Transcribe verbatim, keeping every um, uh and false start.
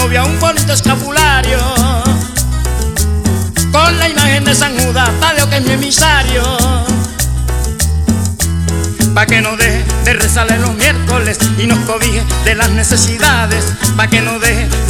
novia un bonito escapulario con la imagen de San Judas Tadeo, que es mi emisario, pa' que no deje de rezarle los miércoles y nos cobije de las necesidades, pa' que no deje